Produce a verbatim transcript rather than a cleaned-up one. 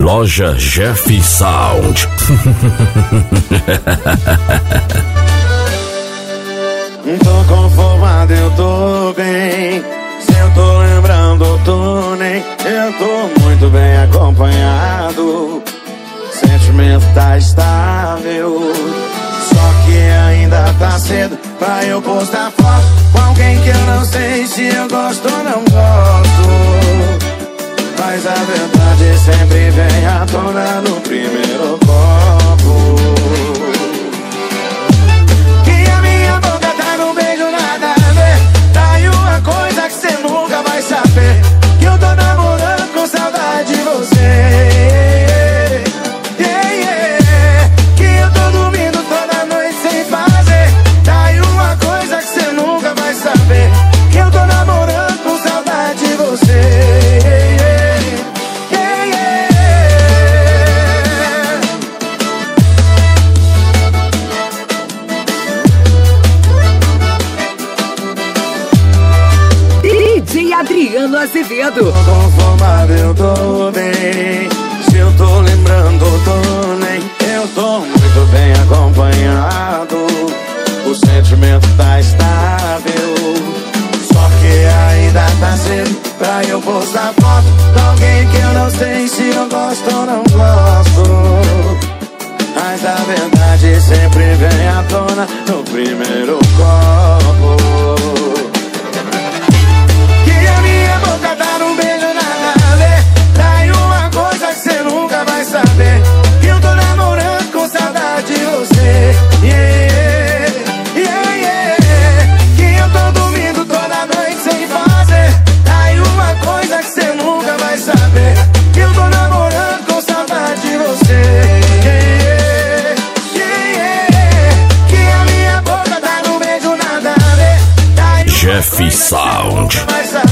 Loja Jeff Sound. Tô conformado, eu tô bem. Se eu tô lembrando, eu tô nem. Eu tô muito bem acompanhado. Sentimento tá estável. Só que ainda tá cedo pra eu postar foto com alguém que eu não sei se eu gosto ou não gosto. Mas a verdade sempre vem à tona no primeiro copo. E a minha boca tá num beijo nada a ver. Tá aí uma coisa que cê nunca vai saber, que eu tô namorando com saudade de você. Yeah, yeah. Que eu tô dormindo toda noite sem fazer. Tá aí uma coisa que cê nunca vai saber, que eu tô namorando com saudade de você. Adriano Azevedo. Tô conformado, eu tô bem. Se eu tô lembrando, eu tô nem. Eu tô muito bem acompanhado. O sentimento tá estável. Só que ainda tá cedo pra eu postar foto de alguém que eu não sei se eu gosto ou não gosto. Mas a verdade sempre vem à tona no primeiro copo. Boca tá num beijo nada a ver. Tá aí uma coisa que cê nunca vai saber, que eu tô namorando com saudade de você. Yeah, yeah, yeah. Que eu tô dormindo toda noite sem fazer. Tá aí uma coisa que cê nunca vai saber, que eu tô namorando com saudade de você. Yeah, yeah, yeah. Que a minha boca tá num beijo nada a ver. Tá aí Jeff Sound.